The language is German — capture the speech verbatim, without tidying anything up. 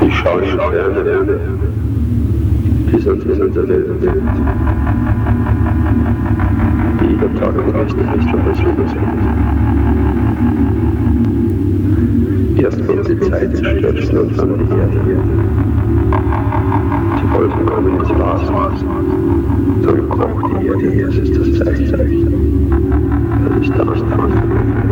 Ich schaue in die Ferne, bis ans Ende der Welt. Jeder Tag reicht nicht, um das Leben zu Erst kommt die Zeit des Stöpsen und dann die Erde. Die Wolken kommen ins Wasser, dann kocht die Erde, es ist das Zeichen. Das ist das, was